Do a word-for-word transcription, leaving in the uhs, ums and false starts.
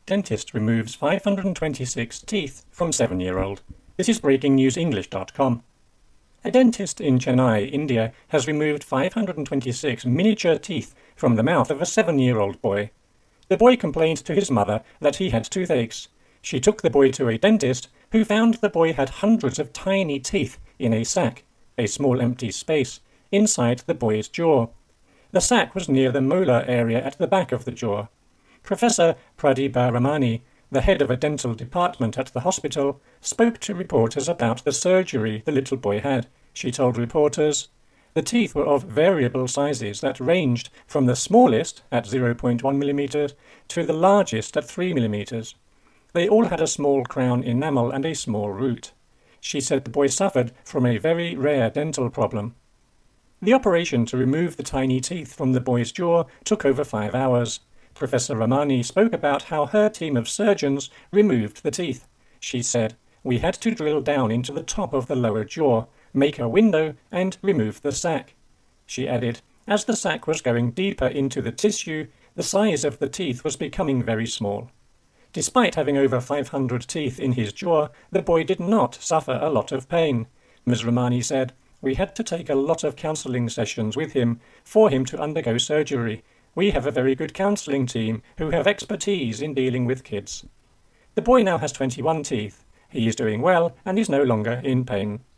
Dentist removes five hundred twenty-six teeth from seven-year-old. This is breaking news english dot com. A dentist in Chennai, India, has removed five hundred twenty-six miniature teeth from the mouth of a seven-year-old boy. The boy complained to his mother that he had toothaches. She took the boy to a dentist, who found the boy had hundreds of tiny teeth in a sac, a small empty space, inside the boy's jaw. The sac was near the molar area at the back of the jaw. Professor Pradeepa Ramani, the head of a dental department at the hospital, spoke to reporters about the surgery the little boy had. She told reporters, "The teeth were of variable sizes that ranged from the smallest, at zero point one millimeters, to the largest at three millimeters. They all had a small crown enamel and a small root." She said the boy suffered from a very rare dental problem. The operation to remove the tiny teeth from the boy's jaw took over five hours. Professor Ramani spoke about how her team of surgeons removed the teeth. She said, "We had to drill down into the top of the lower jaw, make a window, and remove the sac." She added, "As the sac was going deeper into the tissue, the size of the teeth was becoming very small." Despite having over five hundred teeth in his jaw, the boy did not suffer a lot of pain. Miz Ramani said, "We had to take a lot of counselling sessions with him for him to undergo surgery. We have a very good counselling team who have expertise in dealing with kids." The boy now has twenty-one teeth. He is doing well and is no longer in pain.